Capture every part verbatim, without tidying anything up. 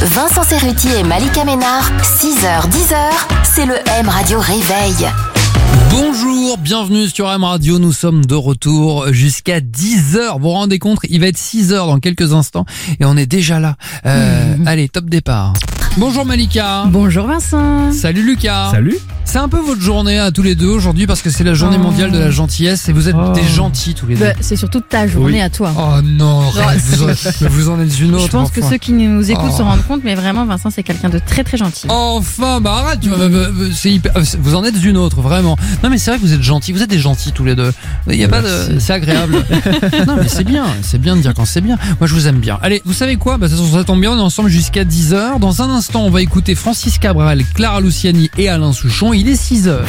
Vincent Cerruti et Malika Ménard, six heures dix heures, c'est le M Radio Réveil. Bonjour, bienvenue sur M Radio, nous sommes de retour jusqu'à dix heures. Vous vous rendez compte, il va être six heures dans quelques instants et on est déjà là. Euh, mmh. Allez, top départ. Bonjour Malika. Bonjour Vincent. Salut Lucas. Salut. C'est un peu votre journée à tous les deux aujourd'hui parce que c'est la journée oh. mondiale de la gentillesse et vous êtes oh. des gentils tous les deux. Bah, c'est surtout ta journée oui. à toi. Oh non, arrête, vous, en, vous en êtes une autre. Je pense enfin. que ceux qui nous écoutent oh. se rendent compte, mais vraiment Vincent c'est quelqu'un de très très gentil. Enfin, bah arrête, tu mmh. c'est hyper, vous en êtes une autre, vraiment. Non mais c'est vrai que vous êtes gentils, vous êtes des gentils tous les deux. Il y a Merci. pas de, c'est agréable. Non mais c'est bien, c'est bien de dire quand c'est bien. Moi je vous aime bien. Allez, vous savez quoi, bah, ça, ça tombe bien, on est ensemble jusqu'à dix heures. Dans un instant, on va écouter Francis Cabrel, Clara Luciani et Alain Souchon. Il est six heures.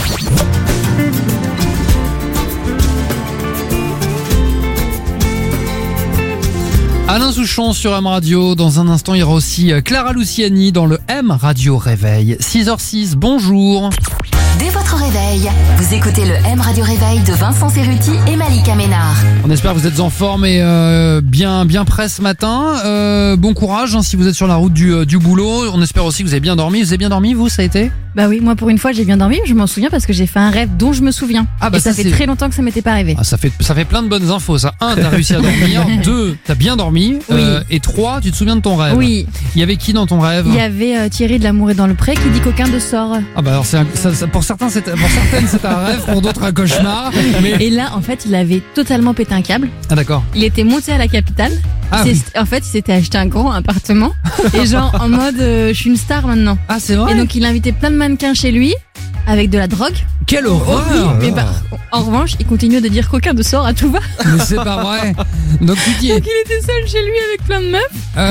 Alain Souchon sur M Radio. Dans un instant, il y aura aussi Clara Luciani dans le M Radio Réveil. six heures six, bonjour. Dès votre réveil, vous écoutez le M Radio Réveil de Vincent Cerruti et Malika Ménard. On espère que vous êtes en forme et euh, bien bien prêts ce matin. Euh, bon courage hein, si vous êtes sur la route du, euh, du boulot. On espère aussi que vous avez bien dormi. Vous avez bien dormi, vous, ça a été ? Bah oui, moi pour une fois j'ai bien dormi, je m'en souviens parce que j'ai fait un rêve dont je me souviens. Ah bah et ça, ça fait c'est... très longtemps que ça m'était pas arrivé. Ah, ça fait ça fait plein de bonnes infos ça. Un, t'as réussi à dormir. Deux, t'as bien dormi. Oui. Euh, et trois, tu te souviens de ton rêve. Oui. Il y avait qui dans ton rêve ? Il y avait euh, Thierry de L'Amour est dans le pré qui dit qu'aucun de sort. Ah bah alors c'est un, ça, ça, pour certains c'est pour certaines c'est un rêve, pour d'autres un cauchemar. Mais... Et là en fait il avait totalement pété un câble. Ah d'accord. Il était monté à la capitale. Ah, oui. En fait, il s'était acheté un grand appartement et genre en mode euh, je suis une star maintenant. Ah c'est vrai. Et donc il a invité plein de mannequins chez lui avec de la drogue. Quelle horreur. Oui, mais bah, en revanche, il continue de dire qu'aucun de sort à tout va. Mais c'est pas vrai. Donc tu dis. Donc il était seul chez lui avec plein de meufs. Euh...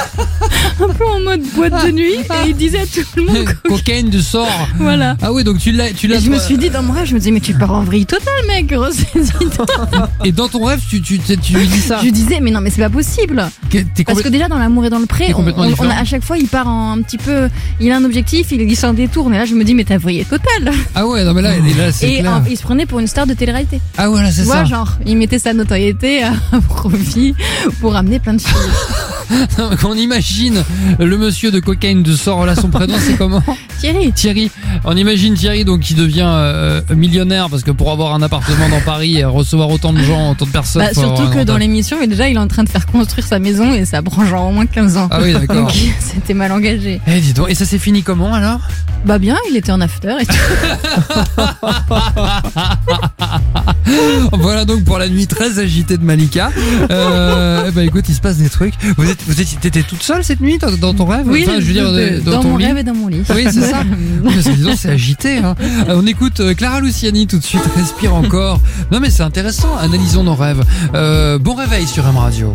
un peu en mode boîte de nuit et il disait à tout le monde cocaïne de sort. Voilà. Ah oui, donc tu l'as tu l'as. Et je me suis dit dans mon rêve, je me disais mais tu pars en vrille totale mec, ressaisis-toi. Et dans ton rêve, tu tu tu, tu lui dis ça. Je disais mais non mais c'est pas possible. T'es complète... Parce que déjà dans L'amour et dans le pré, on, on, on a, à chaque fois il part en un petit peu, il a un objectif, il, il s'en détourne et là je me dis mais t'as vrillé total. Ah ouais, non mais là, là c'est et clair. En, il se prenait pour une star de télé-réalité. Ah voilà, c'est ça. ça. Genre, il mettait sa notoriété à profit pour amener plein de filles. On imagine le monsieur de cocaïne de sort, là son prénom c'est comment ? Thierry. Thierry. On imagine Thierry donc qui devient euh, millionnaire parce que pour avoir un appartement dans Paris et recevoir autant de gens, autant de personnes. Bah, surtout que dans l'émission, mais déjà il est en train de faire construire sa maison et ça prend genre au moins quinze ans. Ah oui d'accord. Donc c'était mal engagé. Eh dis donc, et ça s'est fini comment alors ? Bah bien, il était en after et tout. Voilà donc pour la nuit très agitée de Malika. Euh, bah écoute, il se passe des trucs. Vous êtes, vous étiez, t'étais toute seule cette nuit dans, dans ton rêve ? Oui, enfin, je veux dire, de, dans, dans ton mon lit. rêve et dans mon lit. Oui, c'est ça. Mais c'est, disons, c'est agité. Hein. On écoute Clara Luciani tout de suite. Respire encore. Non mais c'est intéressant. Analysons nos rêves. Euh, bon réveil sur M Radio.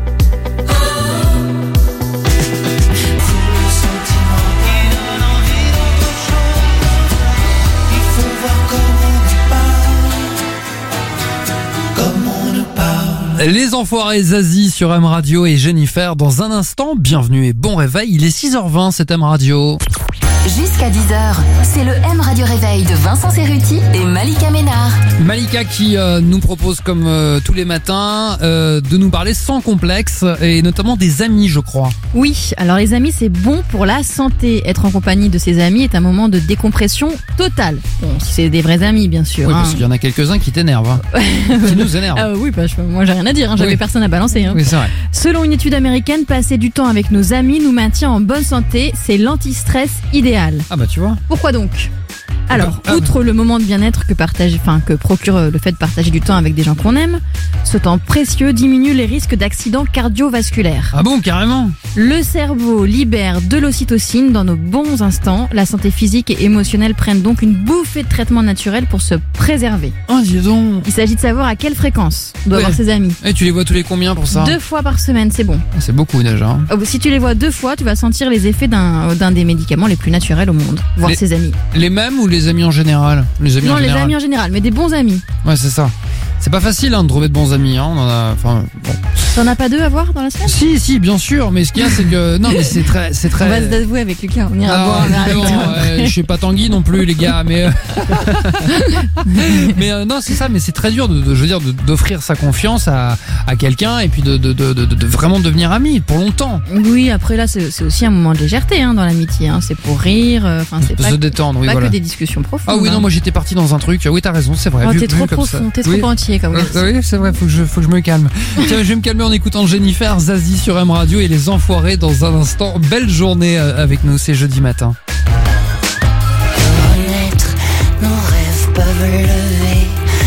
Les Enfoirés Zazie sur M Radio et Jennifer dans un instant. Bienvenue et bon réveil. Il est six heures vingt, c'est M Radio. Jusqu'à dix heures, c'est le M Radio Réveil de Vincent Cerruti et Malika Ménard. Malika qui euh, nous propose comme euh, tous les matins euh, de nous parler sans complexe et notamment des amis, je crois. Oui, alors les amis c'est bon pour la santé. Être en compagnie de ses amis est un moment de décompression totale. Bon, si c'est des vrais amis bien sûr. Oui, hein. Parce qu'il y en a quelques-uns qui t'énervent, hein. Qui nous énervent. Ah oui, bah, je, moi j'ai rien à dire, hein. J'avais oui. personne à balancer. Hein. Oui, c'est vrai. Selon une étude américaine, passer du temps avec nos amis nous maintient en bonne santé. C'est l'anti-stress idéal. Ah bah tu vois. Pourquoi donc ? Alors, ah, outre le moment de bien-être que partage, enfin que procure le fait de partager du temps avec des gens qu'on aime, ce temps précieux diminue les risques d'accidents cardiovasculaires. Ah bon, carrément ? Le cerveau libère de l'ocytocine dans nos bons instants. La santé physique et émotionnelle prennent donc une bouffée de traitement naturel pour se préserver. Oh, dis donc. Il s'agit de savoir à quelle fréquence on doit ouais. voir ses amis. Et tu les vois tous les combien pour ça ? Deux fois par semaine, c'est bon. C'est beaucoup déjà. Hein. Si tu les vois deux fois, tu vas sentir les effets d'un, d'un des médicaments les plus naturels au monde. Voir les, ses amis. Les mêmes ou les amis en général ? Les amis Non, en les général. amis en général, mais des bons amis. Ouais, c'est ça. C'est pas facile hein, de trouver de bons amis. Hein. On en a, enfin, bon. T'en as pas deux à voir dans la semaine? Si, si, bien sûr. Mais ce qu'il y a, c'est que non, mais c'est très, c'est très. On va se désavouer avec Lucas. On ira Ah, boire un verre avec évidemment, toi. ouais, je suis pas Tanguy non plus, les gars. Mais euh, mais euh, non, c'est ça. Mais c'est très dur de, de je veux dire, de- d'offrir sa confiance à, à quelqu'un et puis de, de, de, de, de vraiment devenir ami pour longtemps. Oui, après là, c'est c'est aussi un moment de légèreté hein, dans l'amitié. Hein. C'est pour rire. euh, Enfin, c'est De pas, se détendre. Oui, pas voilà. que des discussions profondes. Ah oui, non, hein. moi j'étais parti dans un truc. Oui, t'as raison, c'est vrai. Oh, vu- t'es vu trop comme ça. profond, t'es Oui. trop entier comme Euh, garçon. oui, c'est vrai, faut que je, faut que je me calme. Tiens, je vais me calmer en écoutant Jennifer, Zazie sur M Radio et les Enfoirés dans un instant. Belle journée euh, avec nous, c'est jeudi matin. Renaître, nos rêves peuvent lever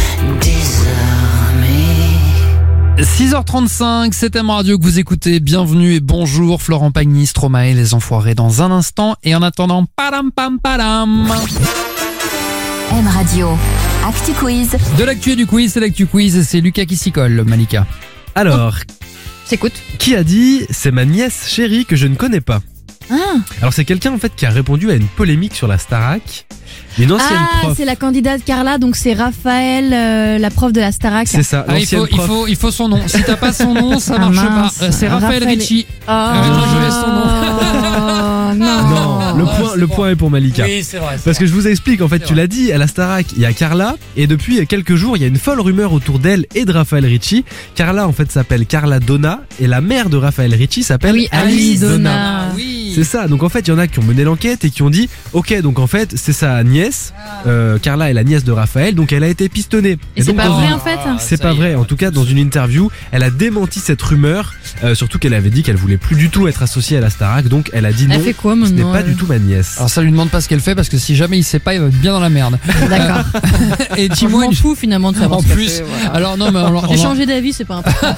désormais. six heures trente-cinq, c'est M Radio que vous écoutez. Bienvenue et bonjour. Florent Pagny, Stromae, les Enfoirés dans un instant. Et en attendant, padam pam padam. M Radio. Actu Quiz. De l'actu et du quiz, c'est l'actu quiz et c'est Lucas qui s'y colle, Malika. Alors, S'écoute. qui a dit c'est ma nièce chérie que je ne connais pas? Ah, Alors c'est quelqu'un en fait qui a répondu à une polémique sur la Starac. Une ancienne ah prof. c'est la candidate Carla, donc c'est Raphaël, euh, la prof de la Starac. C'est ça, Ah, il, l'ancienne faut, il, prof. faut, il faut son nom. Si t'as pas son nom, ça Ah, marche mince. pas. Euh, C'est Raphaël Raphaël- Ricci. Oh, moi, je laisse son nom. non. Non, le Ah, point, c'est le bon. point est pour Malika. Oui, c'est vrai. Parce que je vous explique, en fait, C'est tu l'as dit, à la Starac, il y a Carla, et depuis quelques jours, il y a une folle rumeur autour d'elle et de Raphaël Ricci. Carla, en fait, s'appelle Carla Donna, et la mère de Raphaël Ricci s'appelle Oui, Alice Alice Donna. Donna. Ah oui. C'est ça, donc en fait, il y en a qui ont mené l'enquête et qui ont dit, ok, donc en fait, c'est sa nièce, euh, Carla est la nièce de Raphaël, donc elle a été pistonnée. Et c'est donc, pas dans vrai une- en fait. C'est Ça pas y est. vrai. En tout cas, dans une interview, elle a démenti cette rumeur. euh, surtout qu'elle avait dit qu'elle voulait plus du tout être associée à la Starac. Donc, elle a dit non. Elle fait quoi Ce n'est maintenant pas elle du tout ma nièce. Alors ça lui demande pas ce qu'elle fait parce que si jamais il sait pas, il va être bien dans la merde. D'accord. Et Je dis-moi m'en une... fous finalement de savoir En ce qu'elle plus, fait, voilà. alors non mais alors, J'ai on va- changé d'avis, c'est pas important.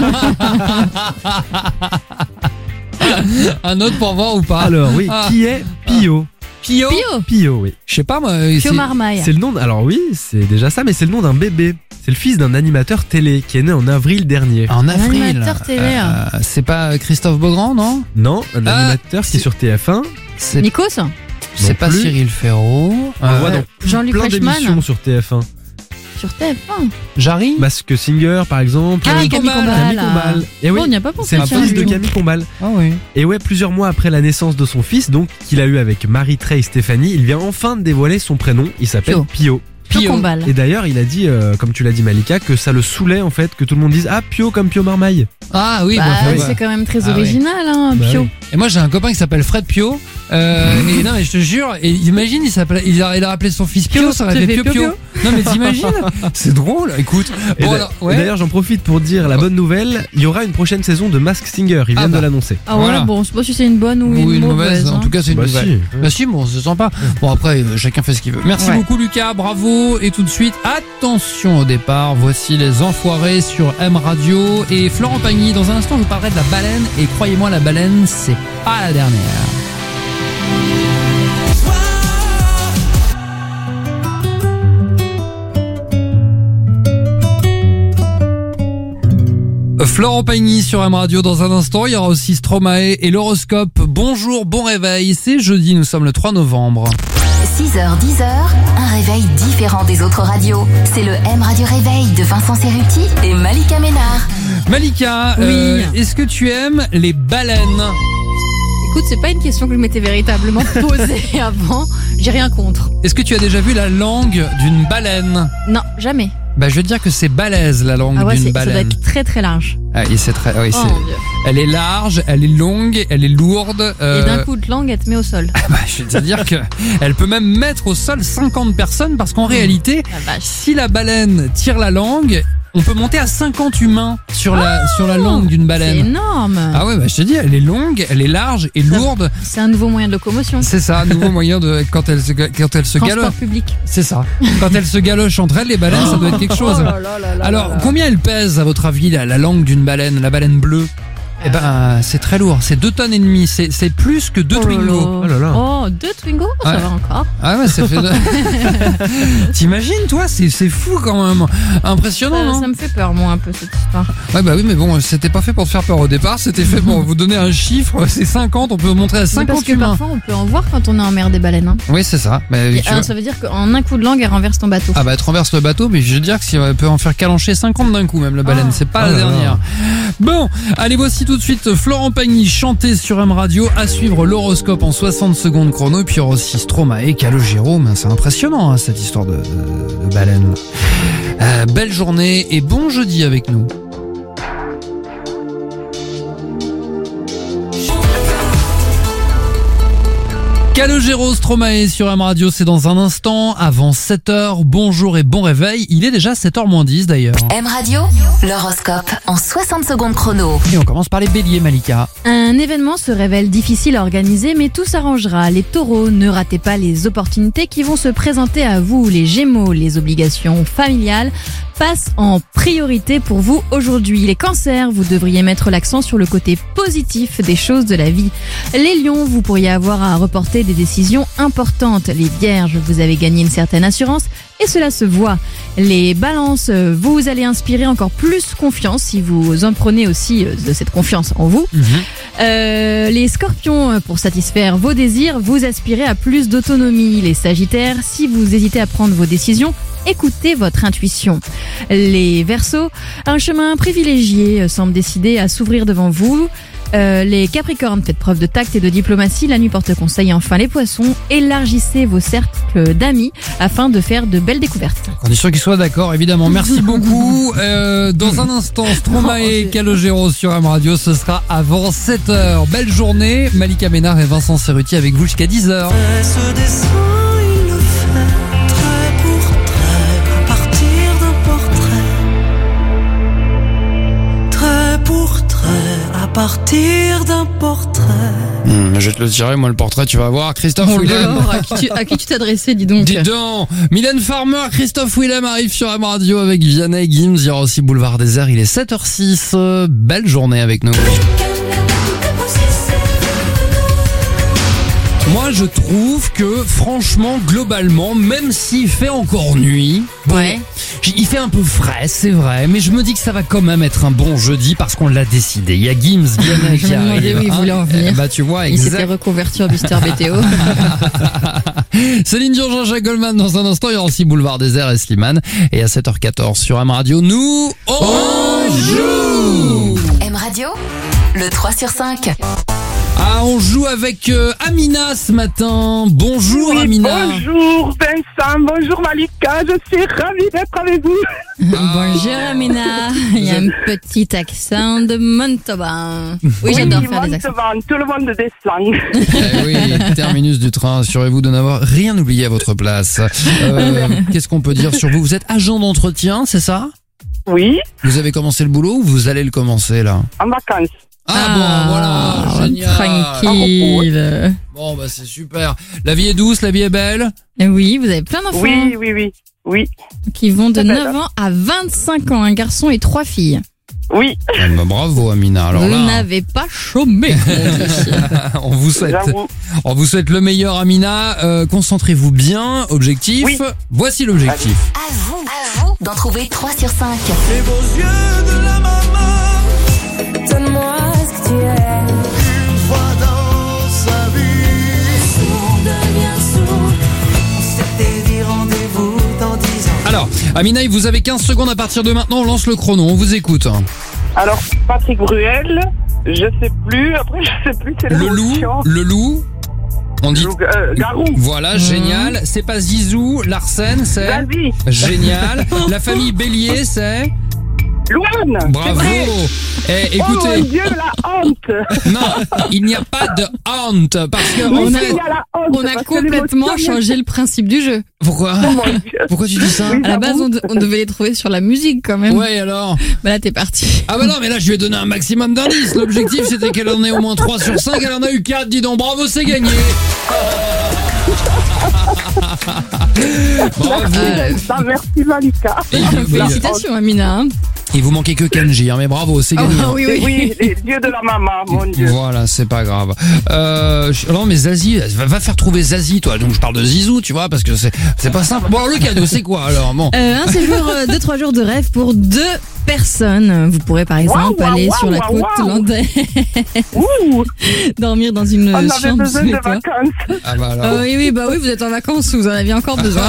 un autre pour voir ou pas. Alors oui, Ah. qui est Pio? Pio. Pio, Pio, oui. Je sais pas moi. Pio c'est- Marmaille. C'est le nom. de- Alors oui, c'est déjà ça, mais c'est le nom d'un bébé. C'est le fils d'un animateur télé qui est né en avril dernier. En avril. animateur télé. Euh, c'est pas Christophe Beaugrand, non? Non, un Ah, animateur qui c'est- est sur T F un. C'est Nikos. c'est pas plus. Cyril Ferraud. On le voit Euh, dans plus- Jean-Luc plein Reichmann. d'émissions sur T F un. Sur T F un. Jarry. Mask Singer, par exemple. Ah oui, Camille Camille Combal. Combal. Camille Combal. Et oui, Oh, on n'y a pas pensé. c'est le tiens, fils de lui. Camille Combal. Ah oui. Et ouais, plusieurs mois après la naissance de son fils, donc qu'il a eu avec Marie-Trey Stéphanie, il vient enfin de dévoiler son prénom. Il s'appelle Pio. Pio. Pio Pio. Combal. Et d'ailleurs, il a dit, euh, comme tu l'as dit Malika, que ça le saoulait en fait que tout le monde dise ah Pio comme Pio Marmaille. Ah oui. Bah, bah, bah. c'est quand même très Ah ouais. original, hein, Bah Pio. oui. Et moi j'ai un copain qui s'appelle Fred Pio. Euh, et non mais je te jure, et imagine il s'appelle, il a, il a appelé son fils Pio, Pio, ça aurait ça fait fait Pio Pio Pio. Non mais t'imagines, c'est drôle. Écoute, Et bon d'a- alors, et ouais. d'ailleurs, j'en profite pour dire la bonne nouvelle, il y aura une prochaine saison de Mask Singer, ils Ah viennent bah. de l'annoncer. Ah ouais, Voilà. bon, je sais pas si c'est une bonne ou, Ou une, mauvaise. En hein. tout cas c'est une Bah nouvelle. si. Bah si, bon, c'est sympa. Bon après, euh, chacun fait ce qu'il veut. Merci Ouais. beaucoup Lucas, bravo. Et tout de suite, attention au départ. Voici les Enfoirés sur M Radio et Florent Pagny. Dans un instant, je vous parlerai de la baleine. Et croyez-moi, la baleine, c'est pas la dernière. Florent Pagny sur M Radio dans un instant. Il y aura aussi Stromae et l'horoscope. Bonjour, bon réveil. C'est jeudi, nous sommes le trois novembre. six heures dix, un réveil différent des autres radios. C'est le M Radio Réveil de Vincent Cerruti et Malika Ménard. Malika, Oui. euh, est-ce que tu aimes les baleines? Écoute, c'est pas une question que je m'étais véritablement posée avant. J'ai rien contre. Est-ce que tu as déjà vu la langue d'une baleine? Non, jamais. Bah, je veux dire que c'est balèze la langue Ah ouais, d'une c'est- ça doit baleine. être très très large. Ah, et c'est très, oui, Oh c'est- mon Dieu. elle est large, elle est longue, elle est lourde. euh, Et d'un coup de langue, elle te met au sol. bah, je veux te dire que elle peut même mettre au sol cinquante personnes parce qu'en réalité, La vache. si la baleine tire la langue, on peut monter à cinquante humains sur la, sur la langue d'une C'est baleine. énorme. Ah ouais, bah, je te dis, elle est longue, elle est large et lourde. C'est un nouveau moyen de locomotion. C'est ça, un nouveau moyen de, quand elle se, quand elle se Transport galoche. public. C'est ça. Quand elles se galochent entre elles, les baleines, ça doit être quelque chose. Oh là là là là Alors, là là. combien elle pèse, à votre avis, la, la langue d'une baleine, la baleine bleue? Eh ben, c'est très lourd. C'est deux tonnes et demie. C'est, c'est plus que deux Oh là Twingo. là. Oh là là. Oh, deux Twingo, ça Ouais. va encore. Ah ouais, ça fait. De... T'imagines, toi, c'est, c'est fou quand même. Impressionnant, Ça, non? ça me fait peur, moi, un peu, cette histoire. Ouais, bah oui, mais bon, c'était pas fait pour te faire peur au départ. C'était fait pour vous donner un chiffre. C'est cinquante. On peut montrer à Oui, cinquante parce que humains. parfois, on peut en voir quand on est en mer des baleines. Hein. Oui, c'est ça. Bah, Et, tu alors, vois. ça veut dire qu'en un coup de langue, elle renverse ton bateau. Ah bah, tu renverses le bateau, mais je veux dire que si on peut en faire calancher cinquante d'un coup, même la baleine. Oh. C'est pas Oh la là là. dernière. Bon, allez, voici tout de suite Florent Pagny chanter sur M Radio, à suivre l'horoscope en soixante secondes chrono, et puis il y aura aussi Stromae, Calogero. Mais c'est impressionnant, hein, cette histoire de, de, de baleine. Euh, belle journée et bon jeudi avec nous. Calogero, Stromae sur M Radio, c'est dans un instant, avant sept heures. Bonjour et bon réveil. Il est déjà sept heures moins dix d'ailleurs. M Radio, l'horoscope en soixante secondes chrono. Et on commence par les béliers, Malika. Un événement se révèle difficile à organiser, mais tout s'arrangera. Les taureaux, ne ratez pas les opportunités qui vont se présenter à vous. Les gémeaux, les obligations familiales passent en priorité pour vous aujourd'hui. Les cancers, vous devriez mettre l'accent sur le côté positif des choses de la vie. Les lions, vous pourriez avoir à reporter des décisions importantes. Les vierges, vous avez gagné une certaine assurance et cela se voit. Les balances, vous allez inspirer encore plus confiance si vous en prenez aussi de cette confiance en vous. Euh, les scorpions, pour satisfaire vos désirs, vous aspirez à plus d'autonomie. Les sagittaires, si vous hésitez à prendre vos décisions, écoutez votre intuition. Les verseaux, un chemin privilégié semble décidé à s'ouvrir devant vous. Euh, les capricornes, faites preuve de tact et de diplomatie, la nuit porte conseil. Enfin les poissons, élargissez vos cercles d'amis afin de faire de belles découvertes. Condition qu'ils soient d'accord, évidemment. Merci beaucoup. Euh, dans un instant, Stromae et Calogero sur M Radio, ce sera avant sept heures. Belle journée. Malika Ménard et Vincent Cerruti avec vous jusqu'à dix heures. Ce dessin, il le fait trait pour trait, à partir d'un portrait. Trait pour trait, à partir d'un portrait. Hum, je vais te le tirer, moi, le portrait, tu vas voir. Christophe Oh Willem. alors, à qui tu, à qui tu t'adressais, dis donc. Dis donc, Mylène Farmer, Christophe Willem arrive sur M Radio avec Vianney Gims. Il y aura aussi Boulevard Désert. Il est sept heures six. Euh, Belle journée avec nous. Moi, je trouve que, franchement, globalement, même s'il fait encore nuit, bon, Ouais. il fait un peu frais, c'est vrai, mais je me dis que ça va quand même être un bon jeudi parce qu'on l'a décidé. Il y a Gims, Vianney Je qui me demandais arrive. où il hein. voulait en venir. Eh Bah, tu vois, Il s'était exact. reconverti en Mister B T O. Céline Dion, Jean-Jacques Goldman dans un instant. Il y aura aussi Boulevard Désert et Slimane. Et à sept heures quatorze sur M Radio, nous, on joue! M Radio, le trois sur cinq. Ah, on joue avec euh, Amina ce matin. Bonjour Oui, Amina. bonjour Vincent, bonjour Malika, je suis ravie d'être avec vous. Bonjour Amina. Il y a un petit accent de Montauban. Oui, j'adore faire des accents. Montauban, tout le monde descend. Eh oui, terminus du train. Assurez-vous de n'avoir rien oublié à votre place. Euh, Qu'est-ce qu'on peut dire sur vous? Vous êtes agent d'entretien, c'est ça? Oui, Vous avez commencé le boulot ou vous allez le commencer là? en vacances. Ah, bon, voilà, génial. Tranquille. Bon, bah c'est super. La vie est douce, la vie est belle. Et oui, vous avez plein d'enfants Oui, oui, oui, oui, qui vont de Ça fait neuf ans à vingt-cinq ans, un garçon et trois filles. oui, Ah, bah, bravo Amina. Alors vous là, n'avez pas chômé. on vous souhaite, j'avoue. on vous souhaite le meilleur Amina. Euh, concentrez-vous bien. Objectif. Oui. Voici l'objectif. À vous, à vous d'en trouver trois sur cinq. Les beaux yeux de la maman, Donne-moi ce que tu es. une fois dans sa vie. Sourd devient sourd. On s'était dit rendez-vous dans dix ans. Alors, Amina, vous avez quinze secondes à partir de maintenant. On lance le chrono. On vous écoute. Alors, Patrick Bruel, je sais plus, après je sais plus, c'est Le loup, l'émotion. le loup. On dit. Loup- euh, Garou, Voilà, génial. C'est pas Zizou, Larsen, c'est vas-y, génial. La famille Bélier, c'est Louane, bravo. c'est vrai. Eh, Oh mon écoutez, Dieu, la honte. non, il n'y a pas de honte parce que Mais en il fait, y a la honte, On a parce que complètement l'émotion, changé le principe du jeu. pourquoi Oh mon Dieu. Pourquoi tu dis ça? Oui, À la base, on, de- on devait les trouver sur la musique quand même. Ouais, alors. Bah là, t'es parti. Ah bah non, mais là je lui ai donné un maximum d'indices. L'objectif c'était qu'elle en ait au moins trois sur cinq. Elle en a eu quatre. Dis donc, bravo, c'est gagné. Bravo. Merci Vincent, merci Malika. Et puis, oui, Félicitations, Amina. hein. Il vous manquait que Kenji, hein, mais bravo, c'est Oh, gagné. oui, oui. Oui, les yeux de la maman, mon Dieu. Voilà, c'est pas grave. Euh, je- non, mais Zazie, va, va faire trouver Zazie, toi. Donc je parle de Zizou, tu vois, parce que c'est, c'est pas simple. Bon, alors, le cadeau, c'est quoi alors? Bon. Euh, un séjour euh, de trois jours de rêve pour deux personnes. Vous pourrez par exemple Waouh, aller waouh, sur la waouh, côte waouh. landaise, Ouh, dormir dans une on avait chambre besoin sous les de toits. vacances. Ah bah alors. Ah oui, oui, bah oui, vous êtes en vacances, vous en aviez encore besoin.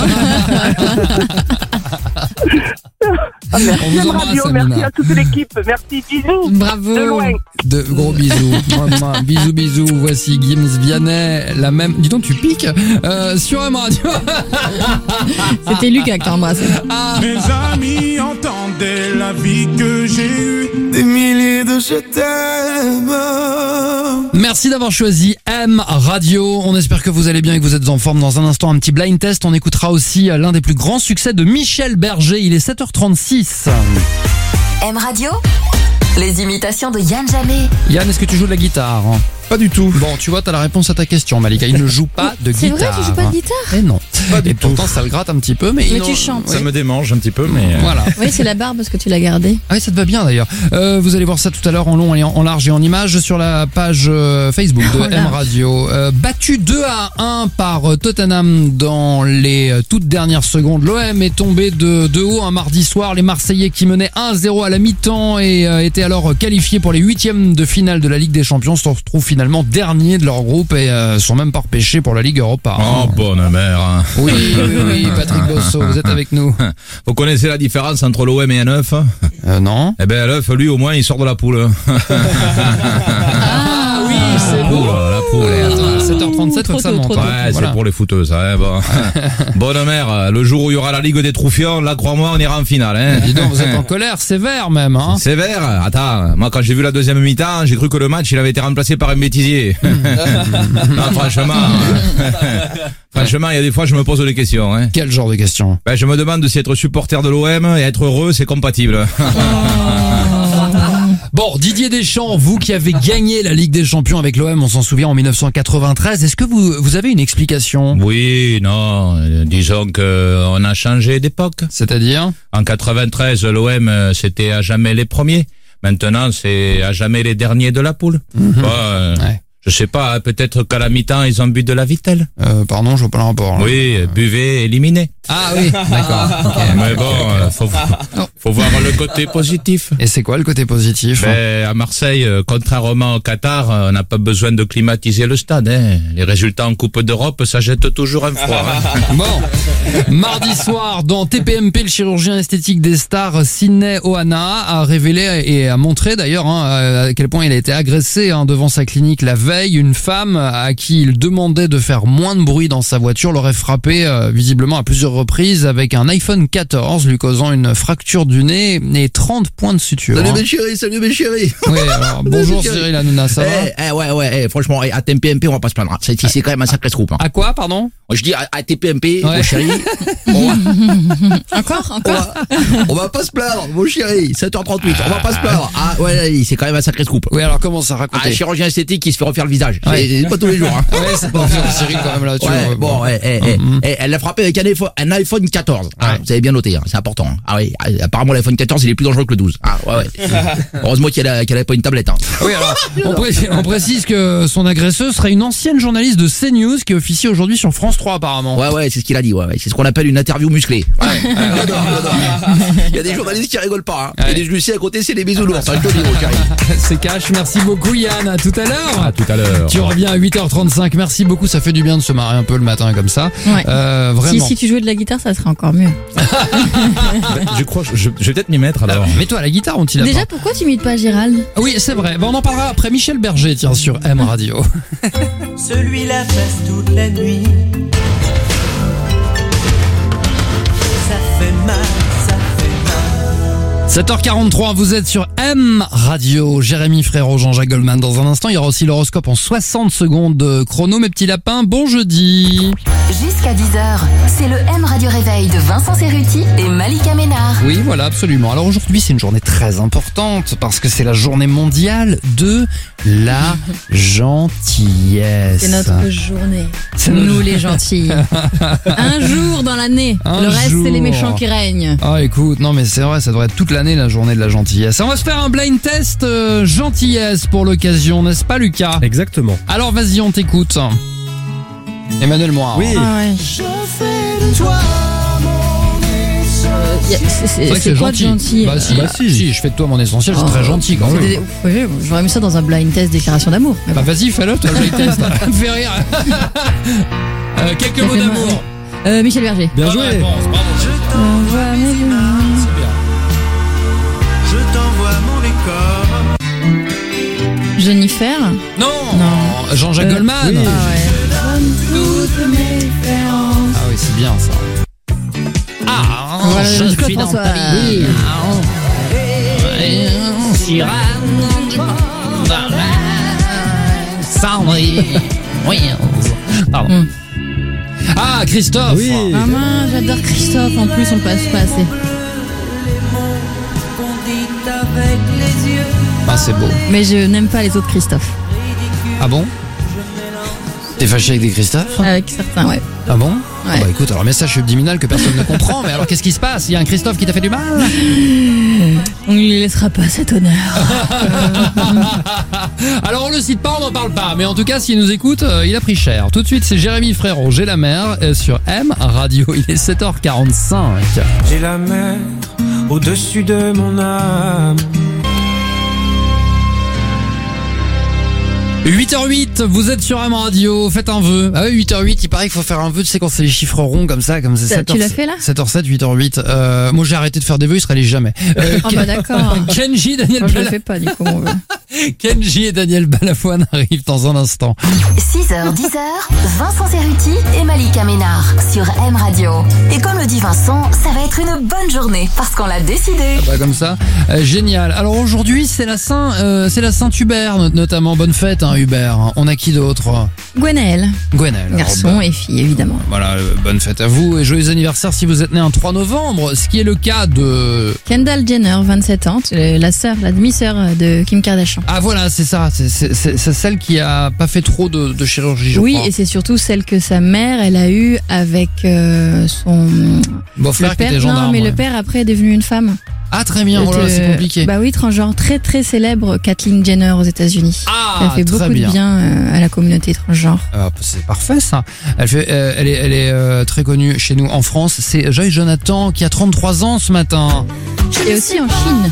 Ah, merci On vous M embrasse, Radio, Amina. merci à toute l'équipe. Merci, bisous. Bravo. De loin. De gros bisous. Mouah, mouah. Bisous, bisous. Voici Gims Vianney, la même. Dis donc, tu piques euh, sur M Radio. C'était Lucas que t'as embrassé. Mes amis entendaient la vie que j'ai eue. Des milliers de je t'aime. Merci d'avoir choisi M Radio. On espère que vous allez bien et que vous êtes en forme. Dans un instant, un petit blind test. On écoutera aussi l'un des plus grands succès de Michel Berger. Il est sept heures trente-six. M Radio, les imitations de Yann Jamais. Yann, est-ce que tu joues de la guitare? Pas du tout. Bon, tu vois, t'as la réponse à ta question, Malika. Il ne joue pas de C'est guitare. vrai, tu joues pas de guitare? Eh non. Pas du Et tout. pourtant, ça le gratte un petit peu, mais, Mais il tu en- chantes. Oui. Ça me démange un petit peu, mais. euh, Voilà. Oui, c'est la barbe parce que tu l'as gardée. Ah oui, ça te va bien d'ailleurs. Euh, vous allez voir ça tout à l'heure en long et en, en large et en image sur la page euh, Facebook de En M large. Radio. Euh, battu deux à un par euh, Tottenham dans les euh, toutes dernières secondes. L'O M est tombé de, de haut un mardi soir. Les Marseillais qui menaient un à zéro à la mi-temps et euh, étaient alors qualifiés pour les huitièmes de finale de la Ligue des Champions se retrouvent finalement derniers de leur groupe et euh, sont même pas repêchés pour la Ligue Europa. Oh, bonne mère. hein. Oui, oui, oui, Patrick Bosso, vous êtes avec nous. Vous connaissez la différence entre l'O M et un œuf? Euh, non. Eh ben, l'œuf, lui, au moins, il sort de la poule. Ah oui, c'est La poule, la poule. Attends, sept heures trente-sept, faut que ça Trop tôt, monte. trop tôt. hein. Ouais, Voilà. c'est pour les fouteux, ça. Hein, bon. Bonne mère, le jour où il y aura la Ligue des Troufions, là, crois-moi, on ira en finale. Hein. Dis donc, vous êtes en colère, sévère même, hein. Sévère. Attends, moi, quand j'ai vu la deuxième mi-temps, j'ai cru que le match, il avait été remplacé par un bêtisier. non, franchement. franchement, il y a des fois, je me pose des questions. Hein. Quel genre de question? Ben, je me demande si être supporter de l'O M et être heureux, c'est compatible. Bon, Didier Deschamps, vous qui avez gagné la Ligue des Champions avec l'O M, on s'en souvient, en dix-neuf cent quatre-vingt-treize, est-ce que vous, vous avez une explication? Oui, non, euh, disons que on a changé d'époque. C'est-à-dire? En quatre-vingt-treize, l'O M, euh, c'était à jamais les premiers. Maintenant, c'est à jamais les derniers de la poule. Bon, euh, Ouais. Je sais pas, hein, peut-être qu'à la mi-temps, ils ont bu de la vitelle. Euh, pardon, je vois pas le rapport. là. Oui, euh, buvez, éliminez. Ah oui, d'accord. Ok. Mais bon, euh, faut, faut voir le côté positif. Et c'est quoi le côté positif? Ben, à Marseille, euh, contrairement au Qatar, euh, on n'a pas besoin de climatiser le stade. Hein. Les résultats en Coupe d'Europe, ça jette toujours un froid. hein. Bon, mardi soir, dans T P M P, le chirurgien esthétique des stars, Sidney Ohana, a révélé et a montré d'ailleurs hein, à quel point il a été agressé hein, devant sa clinique la veille. Une femme à qui il demandait de faire moins de bruit dans sa voiture l'aurait frappé euh, visiblement à plusieurs reprises avec un iPhone quatorze, lui causant une fracture du nez et trente points de suture. Salut hein. mes chéris, salut mes chéris. Oui, alors, bonjour Cyril Hanouna, ça va? Eh, eh, ouais, ouais, eh, franchement, eh, à T P M P, on va pas se plaindre. C'est, c'est quand même un sacré scoop. Hein. À quoi, pardon? Je dis à, à T P M P, Ouais. mon chéri, on va, Encore, on, encore. va, on va pas se plaindre, mon chéri, sept heures trente-huit, on va pas se plaindre. Ah ouais, c'est quand même un sacré scoop. Oui, alors comment ça Ah, raconter? un chirurgien esthétique qui se fait refaire le visage. Ouais. C'est, c'est pas tous les jours. Hein. Ouais, c'est pas Cyril quand même là, tu Ouais, vois. bon, ouais, eh, eh, Mhm. eh, elle l'a frappé avec un iPhone, un iPhone quatorze. Ah, Ouais. vous avez bien noté, hein, c'est important. Hein. Ah oui, ah, apparemment l'iPhone quatorze, il est plus dangereux que le douze. Ah ouais, ouais. Heureusement qu'elle a, qu'elle avait pas une tablette. Hein. Oui, alors, on, pré- on précise que son agresseuse serait une ancienne journaliste de CNews qui officie aujourd'hui sur France trois apparemment. Ouais, ouais, c'est ce qu'il a dit, ouais, ouais. C'est ce qu'on appelle une interview musclée. Ouais, ouais, j'adore, j'adore. Il y a des journalistes qui rigolent pas, hein. Ouais. Et les Lucie à côté, c'est des bisounours, hein, je te le dis, mon chéri. C'est cash, merci beaucoup Yann, à tout à l'heure. À tout à l'heure. Tu reviens à huit heures trente-cinq, merci beaucoup, ça fait du bien de se marrer un peu le matin comme ça. Ouais. Euh, Si, vraiment. si tu jouais de la guitare, ça serait encore mieux. Je crois, je, je vais peut-être m'y mettre alors. Mets-toi à la guitare, on t'y l'a Déjà, pas. pourquoi tu imites pas Gérald? Oui, c'est vrai. Bon, on en parlera après Michel Berger, tiens, sur M Radio. Celui-là passe toute la nuit. Ça fait mal, ça fait mal. sept heures quarante-trois, vous êtes sur M Radio. Jérémy Frérot, Jean-Jacques Goldman. Dans un instant, il y aura aussi l'horoscope en soixante secondes de chrono. Mes petits lapins, bon jeudi. Jusqu'à dix heures, c'est le M Radio Réveil de Vincent Cerruti et Malika Ménard. Oui, voilà, absolument. Alors aujourd'hui, c'est une journée très importante parce que c'est la journée mondiale de la gentillesse. C'est notre journée. C'est Nous notre- les gentils. Un jour dans l'année. Un Le reste, c'est les jour. méchants qui règnent. Ah, écoute, non, mais c'est vrai, ça devrait être toute l'année. année la journée de la gentillesse. On va se faire un blind test euh, gentillesse pour l'occasion, n'est-ce pas Lucas? Exactement. Alors vas-y, on t'écoute. Emmanuel Moir. Oui. Ah ouais. Je fais de toi Euh, y a- c'est- C'est vrai C'est que c'est c'est quoi de gentil. gentil Bah, si, Bah, si. si, je fais de toi mon essentiel, c'est Oh. très gentil quand C'est même. des- oui, J'aurais mis ça dans un blind test déclaration d'amour. mais Bah bon. vas-y, fais-le, toi le blind test. Fais rire. Euh, quelques mots Fais-moi- d'amour. Euh, Michel Berger. Bien Bonne joué. réponse, bravo. Envoie mes images. C'est bien. Je t'envoie mon décor. Jennifer. Non, Non. Jean-Jacques Euh, Goldman. oui. Ah ouais. toutes mes différences. Ah oui, c'est bien ça. Ah, Voilà, je Claude suis dans François. Paris. Oui. Sur un du monde, Sandrine Wills. Pardon. Mm. Ah, Christophe. Oui. Ah mince, j'adore Christophe. En plus, on le passe pas assez. On dit avec les yeux. Ah, c'est beau. Mais je n'aime pas les autres Christophe. Ah bon? T'es fâché avec des Christophe? Avec certains, ouais. Ah bon? Ouais. Ah bah écoute, alors message subliminal que personne ne comprend, mais alors qu'est-ce qui se passe? Il y a un Christophe qui t'a fait du mal? On ne lui laissera pas cet honneur. Alors on le cite pas, on n'en parle pas, mais en tout cas s'il nous écoute, euh, il a pris cher. Tout de suite c'est Jérémy Frérot, J'ai la mer euh, sur M Radio, il est sept heures quarante-cinq. J'ai la mer au-dessus de mon âme. huit heures huit, vous êtes sur M Radio, faites un vœu. Ah oui, huit heures huit, il paraît qu'il faut faire un vœu, tu sais quand c'est les chiffres ronds comme ça, comme c'est Ça, sept tu heures l'as fait, là sept heures sept, huit heures huit. Euh, moi j'ai arrêté de faire des vœux, il se réalise jamais. Euh, Oh bah d'accord. Kenji, Daniel Moi je le Bala- fais pas du coup. mon vœu. Kenji et Daniel Balavoine arrivent dans un instant. six heures, dix heures, Vincent Cerruti et Malika Ménard sur M Radio. Et comme le dit Vincent, ça va être une bonne journée parce qu'on l'a décidé. Pas comme ça, Euh, génial. Alors aujourd'hui c'est la Saint, euh, c'est la Saint Hubert not- notamment. Bonne fête, hein, Hubert. On a qui d'autre? Gwenaël, Gwenaël. Alors, garçon bah, et fille évidemment. Voilà, euh, bonne fête à vous et joyeux anniversaire si vous êtes né un trois novembre, ce qui est le cas de... Kendall Jenner, vingt-sept ans, c'est la sœur, la demi-sœur de Kim Kardashian. Ah voilà, c'est ça, c'est, c'est, c'est, c'est celle qui a pas fait trop de, de chirurgie, je Oui, crois. et c'est surtout celle que sa mère, elle a eue avec euh, son Beau-frère le qui père. était gendarme. non, mais ouais. le père après est devenu une femme. Ah très bien, oh là, Euh, c'est compliqué. Bah oui, transgenre très très célèbre, Kathleen Jenner aux États-Unis. Ah, Elle fait très beaucoup bien. de bien euh, à la communauté transgenre. Ah, c'est parfait ça. Elle fait, euh, elle est, elle est euh, très connue chez nous en France. C'est Joy Jonathan qui a trente-trois ans ce matin. Et aussi en Chine.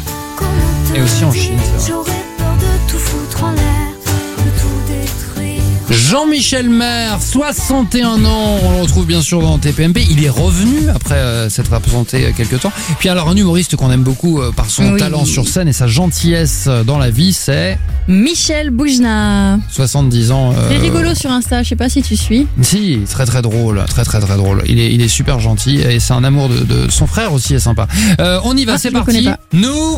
Et aussi en Chine. c'est vrai. J'aurais peur de tout foutre en l'air, de tout détruire. Jean-Michel Maire, soixante et un ans, on le retrouve bien sûr dans T P M P. Il est revenu après euh, s'être absenté euh, quelques temps. Puis alors un humoriste qu'on aime beaucoup euh, par son Oui. talent sur scène et sa gentillesse euh, dans la vie, c'est Michel Boujna. soixante-dix ans. euh, Très rigolo sur Insta, je sais pas si tu suis. Si, très très drôle, très très très drôle. Il est, il est super gentil et c'est un amour de, de son frère aussi est sympa. Euh, on y va, Ah, c'est je le parti. connais pas. Nous,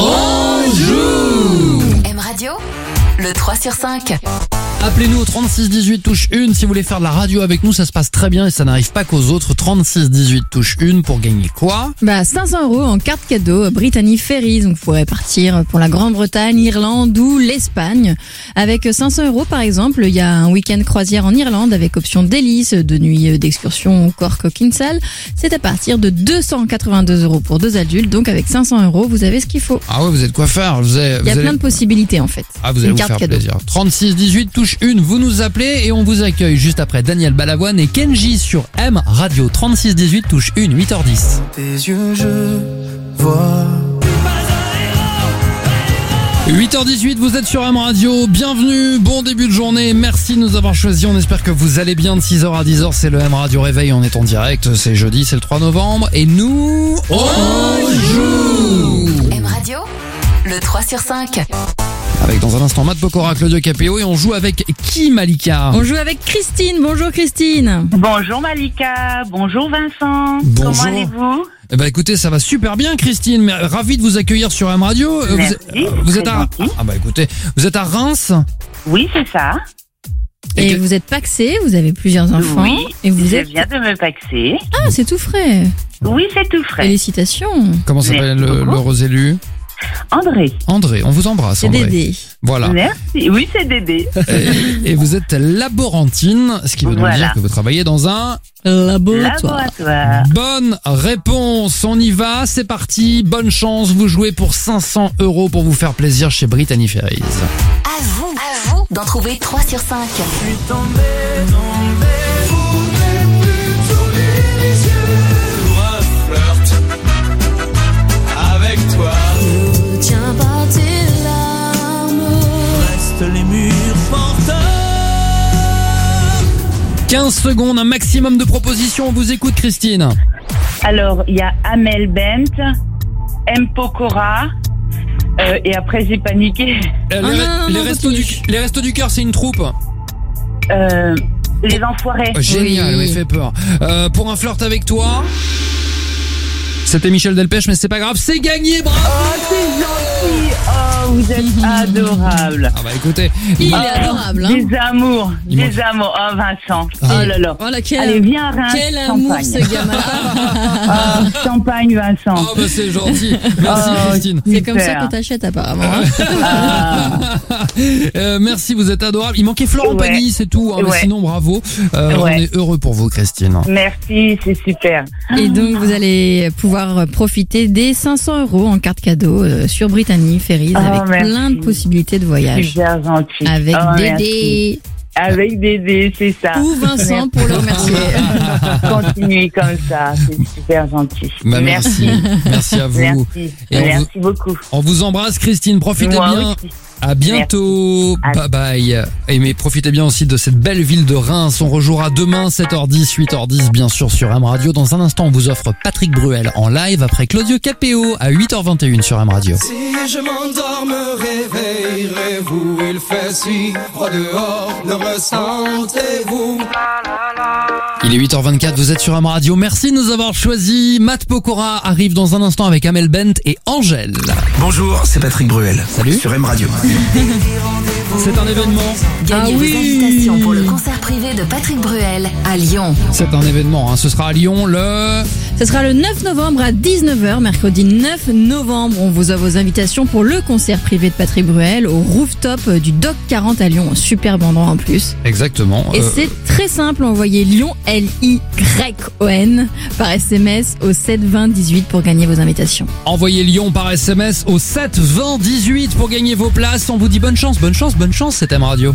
on joue. M Radio, le trois sur cinq. Appelez-nous au trente-six dix-huit touche un si vous voulez faire de la radio avec nous, ça se passe très bien et ça n'arrive pas qu'aux autres. trente-six dix-huit touche un pour gagner quoi? Bah cinq cents euros en carte cadeau Brittany Ferries, donc vous pourrez partir pour la Grande-Bretagne, Irlande ou l'Espagne. Avec cinq cents euros par exemple, il y a un week-end croisière en Irlande avec option délices, de nuit d'excursion au Cork Kinsale. C'est à partir de deux cent quatre-vingt-deux euros pour deux adultes, donc avec cinq cents euros vous avez ce qu'il faut. Ah ouais, vous êtes quoi faire? Vous avez, Il y a vous plein allez- de possibilités en fait. Ah, vous allez Une vous carte faire cadeau. plaisir. trente-six dix-huit touche un, vous nous appelez et on vous accueille juste après Daniel Balavoine et Kenji sur M Radio. trente-six dix-huit touche un, huit heures dix. Tes yeux, je vois. huit heures dix-huit, vous êtes sur M Radio, bienvenue, bon début de journée, merci de nous avoir choisis, on espère que vous allez bien de six heures à dix heures, c'est le M Radio Réveil, on est en direct, c'est jeudi, c'est le trois novembre, et nous, on joue M Radio, le trois sur cinq. Avec dans un instant Matt Pokora, Claudio Capéo, et on joue avec qui Malika? On joue avec Christine. Bonjour Christine. Bonjour Malika, bonjour Vincent. Bonjour. Comment allez-vous? Eh ben écoutez, ça va super bien Christine, mais ravi de vous accueillir sur M Radio. Euh, Merci, vous, euh, vous très êtes à gentil. Ah bah écoutez, vous êtes à Reims. Oui, c'est ça. Et, que- vous êtes paxé, vous avez plusieurs enfants. Oui, et vous je êtes... viens de me paxer. Ah, c'est tout frais. Oui, c'est tout frais. Félicitations. Comment s'appelle Merci le, beaucoup. l'heureux élu? André, André, on vous embrasse C'est André. Dédé. Voilà. merci. Oui, c'est Dédé. Et, et vous êtes laborantine, ce qui veut donc Voilà. dire que vous travaillez dans un Laboratoire. Laboratoire. Bonne réponse, on y va, c'est parti, bonne chance, vous jouez pour cinq cents euros pour vous faire plaisir chez Brittany Ferries. À vous, à vous d'en trouver trois sur cinq. Je suis tombé, tombé, tourné plus tous les yeux pour un flirt avec toi. Ne tiens pas tes larmes. Restent les murs porteurs. quinze secondes, un maximum de propositions, on vous écoute Christine. Alors, il y a Amel Bent, M. Pokora, euh, et après j'ai paniqué. Euh, Ah les, non, non, les non, restos continue. du, les Restos du Cœur, c'est une troupe. Euh, les Enfoirés. Oh, génial, Oui. oui, fait peur. Euh, pour un flirt avec toi, c'était Michel Delpech, mais c'est pas grave, c'est gagné, bravo. Oh, c'est gentil. Oh, vous êtes adorable. Ah bah écoutez, Il Oh, est adorable, hein. Des amours, Il des manque- amours. Oh, Vincent. Ah. Oh là là. Oh là, quel, Allez, viens, Reims, quel amour champagne. ce gamin. Oh, champagne, Vincent. oh bah c'est gentil, merci Oh, Christine. C'est comme ça super. qu'on t'achète apparemment. hein. Ah, Euh, merci, vous êtes adorable. Il manquait Florent Ouais. Pagny, c'est tout. hein, mais Ouais. sinon, bravo. Euh, Ouais. On est heureux pour vous, Christine. merci, c'est super. Et donc vous allez pouvoir profiter des cinq cents euros en carte cadeau euh, sur Brittany Ferries Oh, avec merci. plein de possibilités de voyage. Super gentil. Avec Oh, Dédé merci. Avec Dédé, c'est ça. ou Vincent pour le remercier. Continuez comme ça, c'est super gentil. Bah, merci. Merci à vous. Merci, Et on merci beaucoup. On vous embrasse, Christine. Profitez Moi bien. aussi. À bientôt. Merci. Bye bye. Et mais profitez bien aussi de cette belle ville de Reims. On rejouera demain sept heures dix, huit heures dix bien sûr sur M Radio. Dans un instant, on vous offre Patrick Bruel en live après Claudio Capéo à huit heures vingt et une sur M Radio. Si je m'endors, me réveillerez-vous. Il fait si froid dehors, le ressentez-vous. Il est huit heures vingt-quatre, vous êtes sur M Radio. Merci de nous avoir choisis. Matt Pokora arrive dans un instant avec Amel Bent et Angèle. Bonjour, c'est Patrick Bruel. Salut. Sur M Radio. C'est un événement. Gagnez Ah vos oui. invitations pour le concert privé de Patrick Bruel à Lyon. C'est un événement. Hein. Ce sera à Lyon le... Ce sera le neuf novembre à dix-neuf heures, mercredi neuf novembre. On vous a vos invitations pour le concert privé de Patrick Bruel au rooftop du Doc quarante à Lyon. Un superbe endroit en plus. Exactement. Et Euh, c'est très simple, envoyez Lyon L I Y O N par S M S au sept vingt dix-huit pour gagner vos invitations. Envoyez Lyon par S M S au sept vingt dix-huit pour gagner vos places. On vous dit bonne chance, bonne chance, bonne chance, c'est M Radio.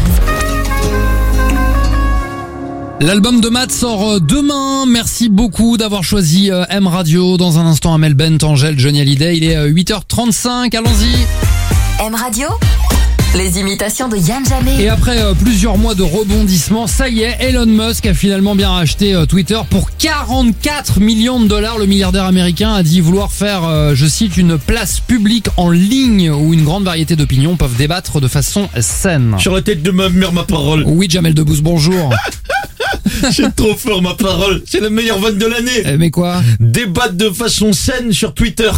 L'album de Matt sort demain. Merci beaucoup d'avoir choisi M Radio. Dans un instant, Amel Bent, Angèle, Johnny Hallyday. Il est huit heures trente-cinq. Allons-y. M Radio, les imitations de Yann Jamais. Et après euh, plusieurs mois de rebondissement, ça y est, Elon Musk a finalement bien racheté euh, Twitter pour quarante-quatre millions de dollars. Le milliardaire américain a dit vouloir faire, euh, je cite, une place publique en ligne où une grande variété d'opinions peuvent débattre de façon saine. Sur la tête de ma mère, ma parole. Oui, Jamel Debbouze, bonjour. C'est trop fort, ma parole. C'est la meilleure vanne de l'année. Eh, mais quoi? Débattre de façon saine sur Twitter.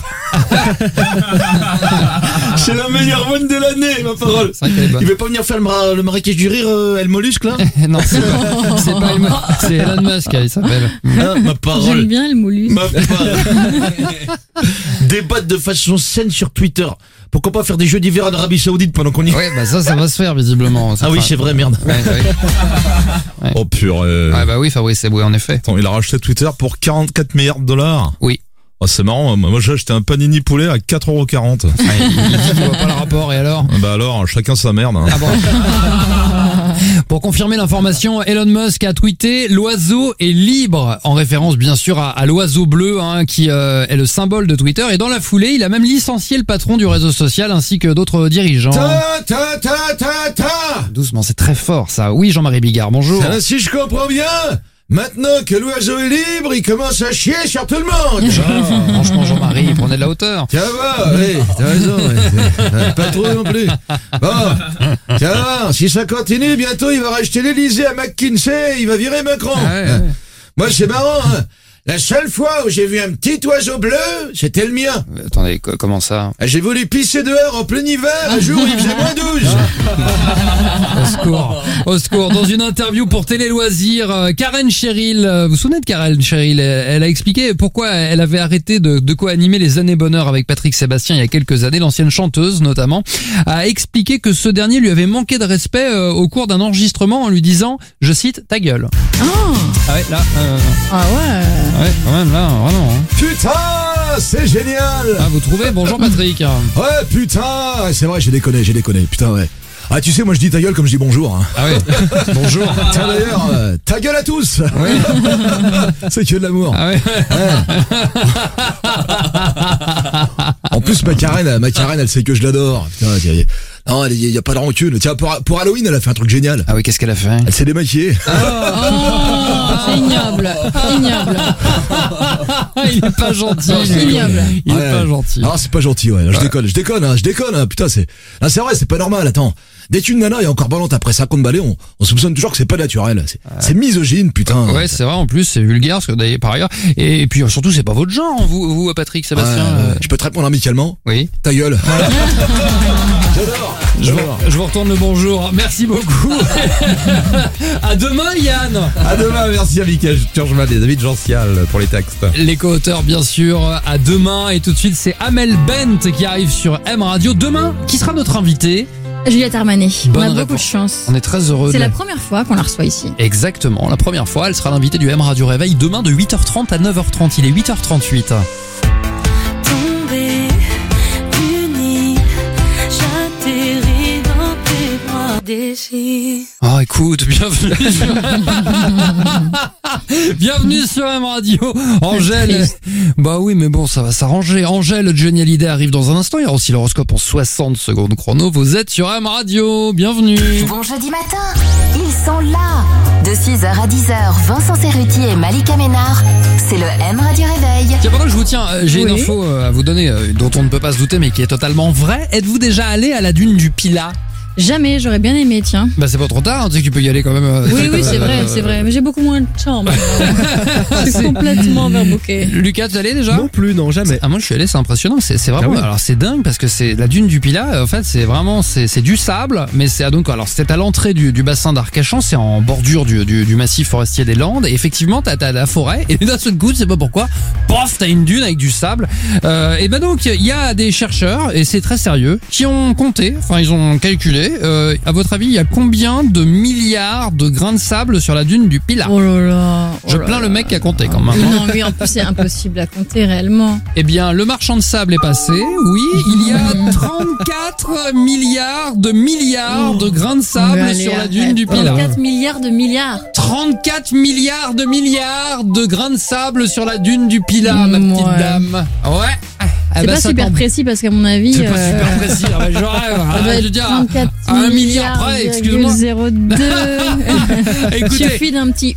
C'est la meilleure vanne de l'année, ma parole. C'est vrai qu'elle est bonne. Il veut pas venir faire le, mara- le marécage du rire, euh, El Mollusque, là? Non, c'est pas, c'est pas Elon, c'est Elon Musk, il s'appelle. Hein, ma J'aime parole. bien le moulus. Ma parole. Débattre de façon saine sur Twitter. Pourquoi pas faire des jeux d'hiver en Arabie Saoudite pendant qu'on y est? Ouais, bah ça, ça va se faire visiblement. Ça Ah oui, fera- c'est vrai, merde. Ouais, ouais. Ouais. Oh purée. Ouais, bah oui, Fabrice Eboué, en effet. Attends, il a racheté Twitter pour quarante-quatre milliards de dollars. Oui. Oh, c'est marrant, moi j'ai acheté un panini poulet à quatre euros quarante. Ouais, il dit qu'il voit pas le rapport, et alors? Bah alors, chacun sa merde. hein. Ah bon. Pour confirmer l'information, Elon Musk a tweeté « L'oiseau est libre », en référence bien sûr à, à l'oiseau bleu hein, qui euh, est le symbole de Twitter. Et dans la foulée, il a même licencié le patron du réseau social ainsi que d'autres dirigeants. Ta ta ta ta ta. Doucement, c'est très fort ça. Oui, Jean-Marie Bigard, bonjour. Ah, si je comprends bien, maintenant que l'oiseau est libre, il commence à chier sur tout le monde. Ah, franchement, Jean-Marie, prenez de la hauteur. Tiens, va, allez, t'as raison, ouais, ouais, pas trop non plus. Bon, tiens, va, si ça continue, bientôt il va racheter l'Elysée à McKinsey, il va virer Macron. Ah ouais, ouais. Moi, c'est marrant, hein. La seule fois où j'ai vu un petit oiseau bleu, c'était le mien. Euh, Attendez, co- comment ça? J'ai voulu pisser dehors en plein hiver, un jour où il faisait moins douze. Au secours, au secours. Dans une interview pour Télé Loisirs, euh, Karen Cheryl, euh, vous vous souvenez de Karen Cheryl? Elle, elle a expliqué pourquoi elle avait arrêté de, de co-animer les années bonheur avec Patrick Sébastien il y a quelques années. L'ancienne chanteuse, notamment, a expliqué que ce dernier lui avait manqué de respect euh, au cours d'un enregistrement en lui disant, je cite, ta gueule. Oh. Ah ouais, là, euh, Ah ouais. ouais, quand même, là, vraiment. Hein. Putain, c'est génial. Ah, vous trouvez? Bonjour Patrick. Ouais, putain, c'est vrai, j'ai déconné, j'ai déconné, putain, ouais. Ah, tu sais, moi je dis ta gueule comme je dis bonjour. Hein. Ah ouais. Bonjour. Tiens d'ailleurs, euh, ta gueule à tous. Ouais. C'est que de l'amour. Ah ouais. En plus, ma Karen, ma Karen, elle sait que je l'adore. Putain, y a- non, il y a pas de rancune. Tiens, pour, pour Halloween, elle a fait un truc génial. Ah oui, qu'est-ce qu'elle a fait? Elle s'est démaquillée. Oh, c'est ignoble. Ignoble. Il est pas gentil. C'est ignoble. Il est Ouais. pas gentil. Ah, c'est pas gentil, ouais. Je déconne, je déconne, hein, je déconne, hein. Putain, c'est, ah, c'est vrai, c'est pas normal, attends. Dès qu'une nana est encore ballante après cinquante balais, on, on soupçonne toujours que c'est pas naturel. C'est, c'est misogyne, putain. Ouais, c'est vrai, en plus, c'est vulgaire, parce que d'ailleurs, par ailleurs. Et, et puis, surtout, c'est pas votre genre, vous, vous, Patrick Sébastien. Ouais, euh, je peux te répondre amicalement? Oui. Ta gueule. J'adore. Je vous, je vous retourne le bonjour. Merci beaucoup. À demain, Yann. À demain, merci à Mickaël Turgeman et David Jean-Cial pour les textes. Les co-auteurs, bien sûr. À demain. Et tout de suite, c'est Amel Bent qui arrive sur M Radio. Demain, qui sera notre invité? Juliette Armanet. Bonne On a beaucoup réponse. de chance. On est très heureux. C'est de la première fois qu'on la reçoit ici. Exactement, la première fois. Elle sera l'invitée du M Radio Réveil demain de huit heures trente à neuf heures trente. Il est huit heures trente-huit. Tombé du nid, j'atterris dans tes bras déchirés. Oh, écoute, bienvenue sur... bienvenue sur M Radio. Angèle. Bah oui, mais bon, ça va s'arranger. Angèle, Johnny Hallyday arrive dans un instant. Il y aura aussi l'horoscope en soixante secondes chrono. Vous êtes sur M Radio. Bienvenue. Bon jeudi matin, ils sont là. De six heures à dix heures, Vincent Cerruti et Malika Ménard, c'est le M Radio Réveil. Tiens, pendant que je vous tiens, euh, j'ai Oui. une info euh, à vous donner euh, dont on ne peut pas se douter, mais qui est totalement vraie. Êtes-vous déjà allé à la dune du Pilat? Jamais, j'aurais bien aimé, tiens. Bah c'est pas trop tard, hein, tu sais que tu peux y aller quand même. euh, Oui, oui, c'est euh, vrai, c'est vrai. Mais j'ai beaucoup moins de temps. maintenant. Je suis complètement overbooké. Lucas, tu es allé déjà? Non plus, non, jamais. Ah, moi je suis allé, c'est impressionnant, c'est c'est vraiment, Ah oui. alors c'est dingue parce que c'est la dune du Pilat, en fait c'est vraiment, c'est c'est du sable, mais c'est à- donc, alors c'est à l'entrée du, du bassin d'Arcachon, c'est en bordure du, du, du massif forestier des Landes, et effectivement t'as t'as la forêt, et d'un seul coup, je sais pas pourquoi, pof, t'as une dune avec du sable, euh, et ben donc il y a des chercheurs, et c'est très sérieux, qui ont compté, enfin ils ont calculé, euh, à votre avis il y a combien de milliards de grains de sable sur la dune du Pilat? Oh là là. oh Je là plains là. le mec qui a compté quand même. Non, oui, en plus, c'est impossible à compter réellement. Eh bien, le marchand de sable est passé. Oui, il y a trente-quatre milliards de milliards de grains de sable Allez, sur la arrête. dune du Pilat. trente-quatre milliards de milliards. trente-quatre milliards de milliards de grains de sable sur la dune du Pilat, ma petite Ouais. dame. Ouais. Ah C'est bah, pas ça super tombe. précis parce qu'à mon avis. C'est pas euh, super précis. Ah bah, je rêve. ça Ah, doit je être veux dire, trente-quatre à un milliard près, excuse-moi. zéro deux. Il Écoutez. suffit d'un petit.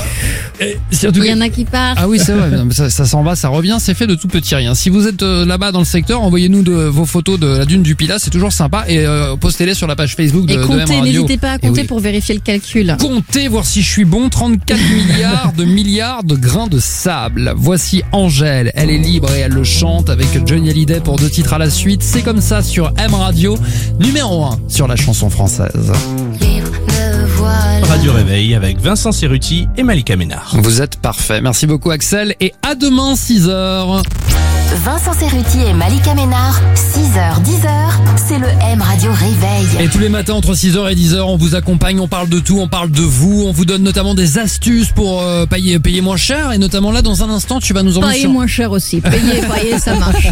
Et surtout Il y que- en a qui partent. Ah oui, c'est vrai, non, mais ça, ça s'en va, ça revient, c'est fait de tout petit rien. Si vous êtes euh, là-bas dans le secteur, envoyez-nous de, vos photos de la dune du Pilat, c'est toujours sympa, et euh, postez-les sur la page Facebook de, Et de M comptez, Radio. n'hésitez pas à Et compter oui. pour vérifier le calcul. Comptez, voir si je suis bon, trente-quatre milliards de milliards de grains de sable. Voici Angèle, elle est libre et elle le chante avec Johnny Hallyday pour deux titres à la suite. C'est comme ça sur M Radio, numéro un sur la chanson française. Libre, me voilà. Radio Réveil avec Vincent Cerruti et Malika Ménard. Vous êtes parfait, merci beaucoup Axel, et à demain six heures. Vincent Cerruti et Malika Ménard, six heures dix heures, c'est le M Radio Réveil. Et tous les matins entre six heures et dix heures, on vous accompagne, on parle de tout, on parle de vous, on vous donne notamment des astuces pour euh, payer, payer moins cher, et notamment là dans un instant tu vas nous emmener Payer sur... moins cher aussi. Payer, payer, ça marche.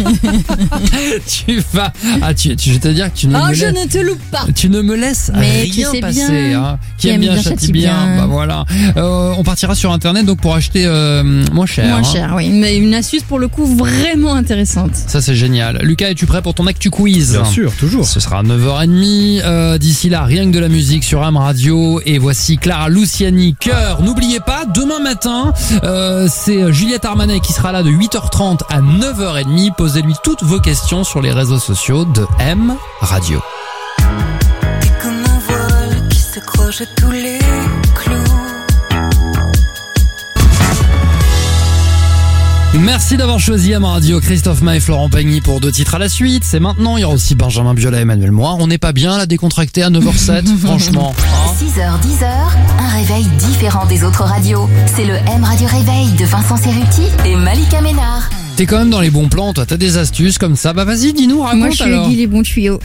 tu vas... Ah, tu, tu, je vais te dire que tu ne Oh, me je laisses... ne te loupe pas. Tu ne me laisses Mais tu rien sais passer, bien. hein. Qui aime bien châtie bien. Bah voilà. Euh, on partira sur internet donc pour acheter euh, moins cher. Moins hein. cher, oui. Mais une astuce pour le coup vraiment intéressante. Ça c'est génial. Lucas, es-tu prêt pour ton actu quiz? Bien sûr, toujours. Ce sera à neuf heures trente. Euh, D'ici là, rien que de la musique sur M Radio. Et voici Clara Luciani, Cœur. N'oubliez pas, demain matin, euh, c'est Juliette Armanet qui sera là de huit heures trente à neuf heures trente. Posez-lui toutes vos questions sur les réseaux sociaux de M Radio. T'es comme un voile qui s'accroche à tous les clous. Merci d'avoir choisi M Radio, Christophe Maé et Florent Pagny pour deux titres à la suite. C'est maintenant, il y aura aussi Benjamin Biolay et Emmanuel Moir. On n'est pas bien là, décontracté à neuf heures zéro sept, franchement. six heures, dix heures, un réveil différent des autres radios. C'est le M Radio Réveil de Vincent Cerruti et Malika Ménard. T'es quand même dans les bons plans, toi, t'as des astuces comme ça. Bah vas-y, dis-nous, raconte. Moi, je suis alors. le Guy les bons tuyaux.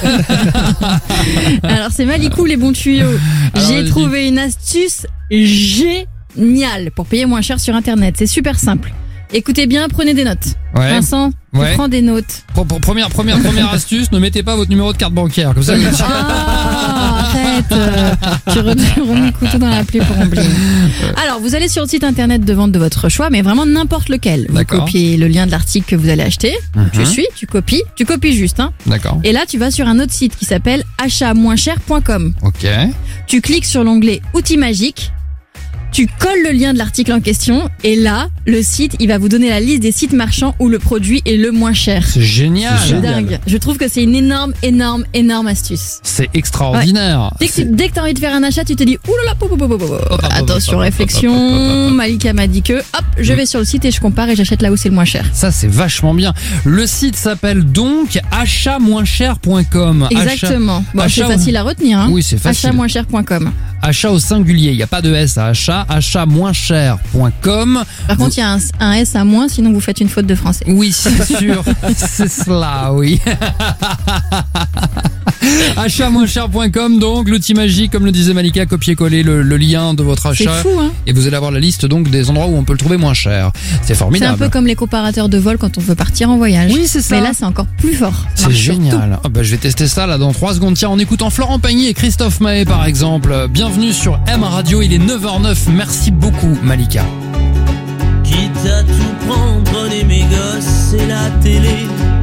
Alors, c'est Malikou les bons tuyaux. Alors, J'ai vas-y. trouvé une astuce géniale pour payer moins cher sur Internet. C'est super simple. Écoutez bien, prenez des notes. Ouais. Vincent, Ouais. tu prends des notes. Pro- pro- Première, première, première astuce, ne mettez pas votre numéro de carte bancaire. Comme ça, je- Ah, arrête. euh, Tu re- tu remets le couteau dans la plaie pour oublier. Alors, vous allez sur le site internet de vente de votre choix, mais vraiment n'importe lequel. Vous D'accord. copiez le lien de l'article que vous allez acheter. Mhm. Tu suis, tu copies, tu copies juste. Hein. D'accord. Et là, tu vas sur un autre site qui s'appelle achat moins cher point com. Ok. Tu cliques sur l'onglet Outils magiques. Tu colles le lien de l'article en question et là, le site, il va vous donner la liste des sites marchands où le produit est le moins cher. C'est génial. C'est dingue. Je trouve que c'est une énorme, énorme, énorme astuce. C'est extraordinaire. Dès que, tu, dès que t'as envie de faire un achat, tu te dis oulala, pou, pou, pou, pou, pou, pou. Attention, réflexion. Malika m'a dit que hop, je vais sur le site et je compare et j'achète là où c'est le moins cher. Ça, c'est vachement bien. Le site s'appelle donc achat moins cher point com. Exactement. Bon, achat c'est au- facile à retenir. Hein. Oui, c'est facile. achat moins cher point com. Achat au singulier. Il n'y a pas de S à achat. achat moins cher point com. Par contre, il y a un, un S à moins, sinon vous faites une faute de français. Oui, c'est sûr. C'est cela, oui. achat moins cher point com, donc l'outil magique, comme le disait Malika, copier-coller le, le lien de votre C'est achat. fou, hein. Et vous allez avoir la liste donc des endroits où on peut le trouver moins cher. C'est C'est un formidable. peu comme les comparateurs de vol quand on veut partir en voyage. Oui, c'est ça. Mais là, c'est encore plus fort. Ça C'est marche sur tout. génial. Ah bah, je vais tester ça là dans trois secondes. Tiens, en écoutant Florent Pagny et Christophe Maé par exemple. Bienvenue sur M Radio, il est neuf heures neuf. Merci beaucoup Malika. Quitte à tout prendre, prenez mes gosses et la télé.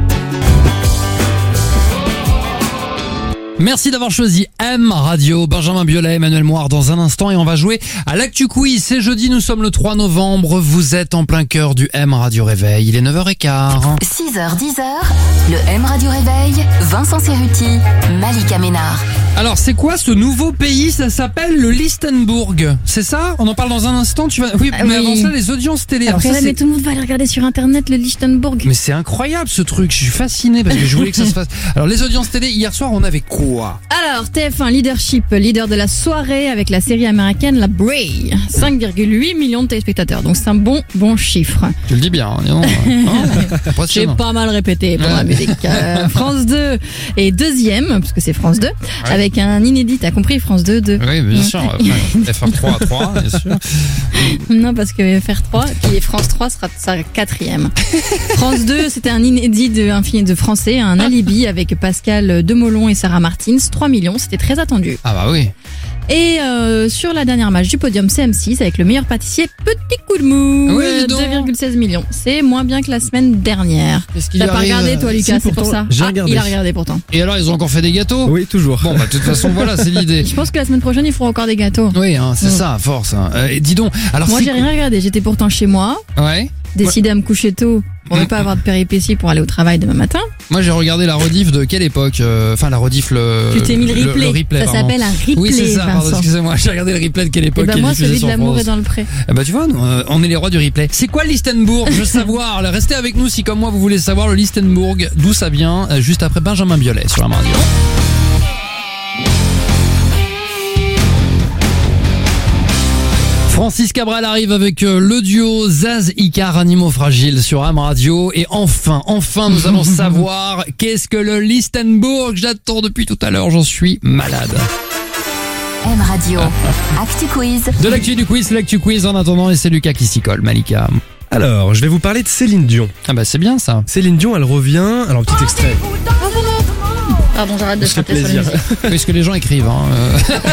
Merci d'avoir choisi M Radio, Benjamin Biolay, Emmanuel Moir dans un instant et on va jouer à l'Actu Quiz. C'est jeudi, nous sommes le trois novembre, vous êtes en plein cœur du M Radio Réveil, il est neuf heures quinze. six heures, dix heures, le M Radio Réveil, Vincent Cerruti, Malika Ménard. Alors c'est quoi ce nouveau pays? Ça s'appelle le Liechtenburg, c'est ça? On en parle dans un instant, tu vas... Oui, Ah mais oui. avant ça, les audiences télé. Alors Après ça, là, c'est- mais tout le monde va aller regarder sur internet le Liechtenburg. Mais c'est incroyable ce truc, je suis fasciné parce que je voulais que ça se fasse. Alors les audiences télé, hier soir on avait quoi? Alors, T F un Leadership, leader de la soirée avec la série américaine La Bray. cinq virgule huit millions de téléspectateurs. Donc c'est un bon, bon chiffre. Tu le dis bien, hein, dis donc. Hein, J'ai impressionnant. pas mal répété pour Ouais. la musique. Euh, France deux est deuxième, parce que c'est France deux, avec un inédit, t'as compris, France deux, deux. Oui, bien sûr. Enfin, F R trois à trois, bien sûr. Non, parce que F R trois, puis France trois sera sa quatrième. France deux, c'était un inédit de, un film de français, un alibi avec Pascal Demolon et Sarah Martins, trois millions, c'était très attendu. Ah bah oui. Et euh, sur la dernière match du podium, c'est M six avec le meilleur pâtissier, Petit Coup de Mou, Oui, dis euh, donc. deux virgule seize millions. C'est moins bien que la semaine dernière. Qu'est-ce qu'il T'as pas arrive regardé toi, Lucas, Si, c'est pour pourtant, ça. j'ai Ah, regardé. il a regardé pourtant. Et alors, ils ont encore fait des gâteaux? Oui, toujours. Bon, bah, de toute façon, voilà, c'est l'idée. Je pense que la semaine prochaine, il fera encore des gâteaux. Oui, hein, c'est Mm. ça, à force. hein. Euh, et dis donc, alors Moi, c'est j'ai quoi- rien regardé. J'étais pourtant chez moi, Ouais. décidé à me coucher tôt pour ne Mm. pas avoir de péripéties pour aller au travail demain matin. Moi, j'ai regardé la rediff de quelle époque euh, Enfin, la rediff, le. Tu t'es mis le replay. Ça pardon. s'appelle un replay, Oui, c'est ça, pardon, Vincent. excusez-moi. J'ai regardé le replay de quelle Et époque ben qui est moi, diffusé celui de sur l'amour France. est dans le pré. Eh ben, tu vois, nous, euh, on est les rois du replay. C'est quoi le Liechtenburg? Je veux savoir. Alors, restez avec nous si, comme moi, vous voulez savoir le Liechtenburg, d'où ça vient, euh, juste après Benjamin Biolay sur la radio. Francis Cabrel arrive avec euh, le duo Zaz Icar Animaux Fragiles sur Am Radio et enfin, enfin nous allons savoir qu'est-ce que le Liechtenburg. J'attends depuis tout à l'heure, j'en suis malade. M Radio, Actu Quiz. De l'actu du quiz, l'actu quiz en attendant et c'est Lucas qui s'y colle, Malika. Alors, je vais vous parler de Céline Dion. Ah bah c'est bien ça. Céline Dion, elle revient. Alors, petit extrait. Pardon, j'arrête de Ça fait chanter sur la plaisir. musique. Oui, ce que les gens écrivent. Hein. euh.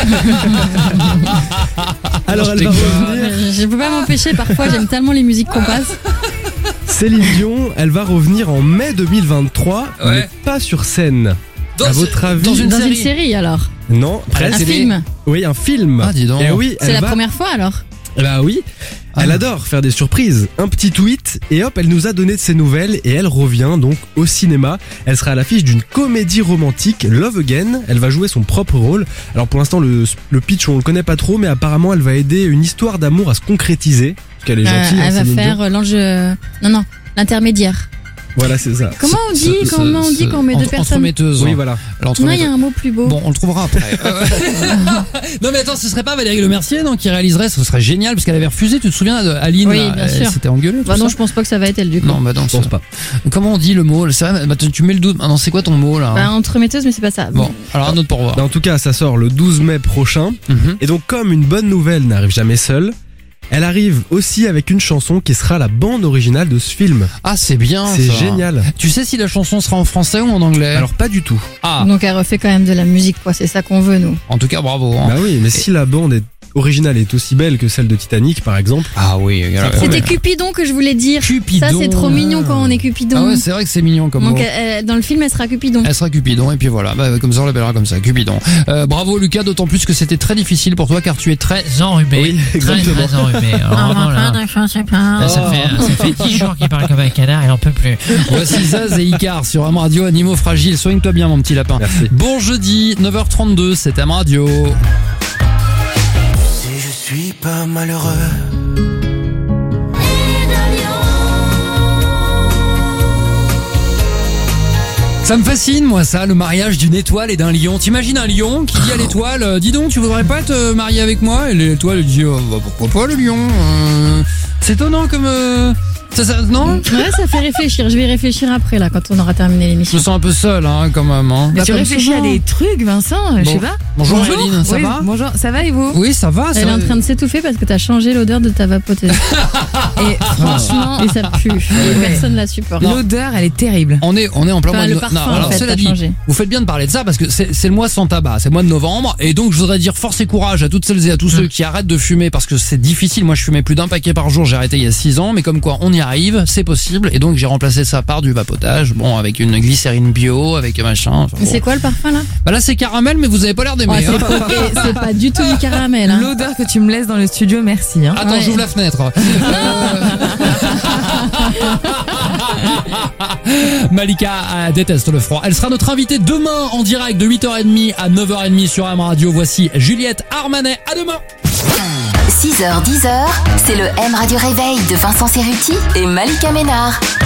Alors, Je elle va déconne. revenir. Je peux pas m'empêcher, parfois j'aime tellement les musiques qu'on passe. Céline Dion, elle va revenir en mai deux mille vingt-trois, Ouais. mais pas sur scène. Dans à ce- votre avis dans une Dans série. une série alors. Non, À la Un presque. télé. film. Oui, un film. Ah, dis donc. Et oui, C'est elle la va... première fois alors. Eh bah oui, Ah. elle adore faire des surprises. Un petit tweet et hop, elle nous a donné de ses nouvelles et elle revient donc au cinéma. Elle sera à l'affiche d'une comédie romantique, Love Again. Elle va jouer son propre rôle. Alors pour l'instant, le, le pitch, on le connaît pas trop, mais apparemment, elle va aider une histoire d'amour à se concrétiser. qu'elle est Euh, gentille. hein, elle va Céline Dion. faire euh, l'ange. euh, Non, non, l'intermédiaire. Voilà, c'est ça. Comment on dit Ce- Comment on ce- dit quand on met deux entre- personnes Entremetteuse. Oui, voilà. Alors, Non, il y entremetteuse. a un mot plus beau. Bon, on le trouvera après. Euh, non mais attends, ce serait pas Valérie Lemercier donc qui réaliserait, ce serait génial parce qu'elle avait refusé. Tu te souviens de Aline Oui, là, bien elle sûr. s'était engueulée. tout Bah non, ça. je pense pas que ça va être elle du coup. Non, bah non, Je pense pas. Comment on dit le mot? C'est vrai, bah, tu tu mets le doute. Ah non, c'est quoi ton mot là? Bah, entremetteuse, mais c'est pas ça. Bon, alors un autre pour voir. Mais en tout cas, ça sort le douze mai prochain. Mhm. Et donc, comme une bonne nouvelle n'arrive jamais seule, elle arrive aussi avec une chanson qui sera la bande originale de ce film. Ah, c'est bien. C'est ça. génial. Tu sais si la chanson sera en français ou en anglais? Alors, pas du tout. ah, Donc elle refait quand même de la musique, quoi. C'est ça qu'on veut, nous. en tout cas, bravo. hein. Bah oui, mais si la bande est originale est aussi belle que celle de Titanic, par exemple. Ah oui, alors, C'était Cupidon que je voulais dire. Cupidon. Ça, c'est trop mignon quand on est Cupidon. Ah ouais, c'est vrai que c'est mignon comme Donc mot. elle- elle- dans le film, elle sera Cupidon. Elle sera Cupidon et puis voilà, bah, comme ça on l'appellera comme ça, Cupidon. Euh, bravo Lucas, d'autant plus que c'était très difficile pour toi car tu es très enrhumé. Oui, très, exactement. très enrhumé. Alors, vraiment, là, là, ça, fait, ça fait dix jours qu'il parle comme un canard, il en peut plus. Voici Zaz et Icar sur M Radio, Animaux Fragiles. Soigne-toi bien mon petit lapin. Merci. Bon jeudi, neuf heures trente-deux, c'est M Radio. Si je suis pas malheureux, Ça me fascine, moi, ça, le mariage d'une étoile et d'un lion. T'imagines un lion qui dit à l'étoile, euh, dis donc, tu voudrais pas te marier avec moi? Et l'étoile lui dit, oh, bah, pourquoi pas le lion? Euh, C'est étonnant comme... euh, Ça, ça, non? Ouais, ça fait réfléchir. Je vais y réfléchir après, là, quand on aura terminé Je l'émission. me sens un peu seul, hein, quand même. Hein. Mais Bah, tu comme réfléchis souvent. à des trucs, Vincent, je Bon. sais pas. Bonjour, Eline, ça Oui, va? Bonjour, ça va et vous? Oui, ça va. ça Elle est en va. train de s'étouffer parce que t'as changé l'odeur de ta vapoteuse. Et franchement, Et ça pue. Et personne la supporte. l'odeur, elle est terrible. On est, on est en plein Enfin, mois de le no- parfum, Non, en alors, fait, cela t'as dit, changé. vous faites bien de parler de ça parce que c'est c'est le mois sans tabac, c'est le mois de novembre. Et donc, je voudrais dire force et courage à toutes celles et à tous ceux qui arrêtent de fumer parce que c'est difficile. Moi, je fumais plus d'un paquet par jour, j'ai arrêté il y a six ans. Mais comme quoi, on y arrive, c'est possible. Et donc, j'ai remplacé ça par du vapotage. Bon, avec une glycérine bio, avec machin. Enfin, Mais bon. c'est quoi le parfum, là? Bah là, c'est caramel, mais vous avez pas l'air d'aimer. Ouais, c'est hein. pas, et c'est pas du tout du caramel. Hein. L'odeur que tu me laisses dans le studio, merci. Hein. Attends, Ouais. j'ouvre la fenêtre. Euh, Malika euh, déteste le froid. Elle sera notre invitée demain en direct de huit heures trente à neuf heures trente sur M Radio. Voici Juliette Armanet. À demain. six heures dix heures, c'est le M Radio Réveil de Vincent Cerruti et Malika Ménard.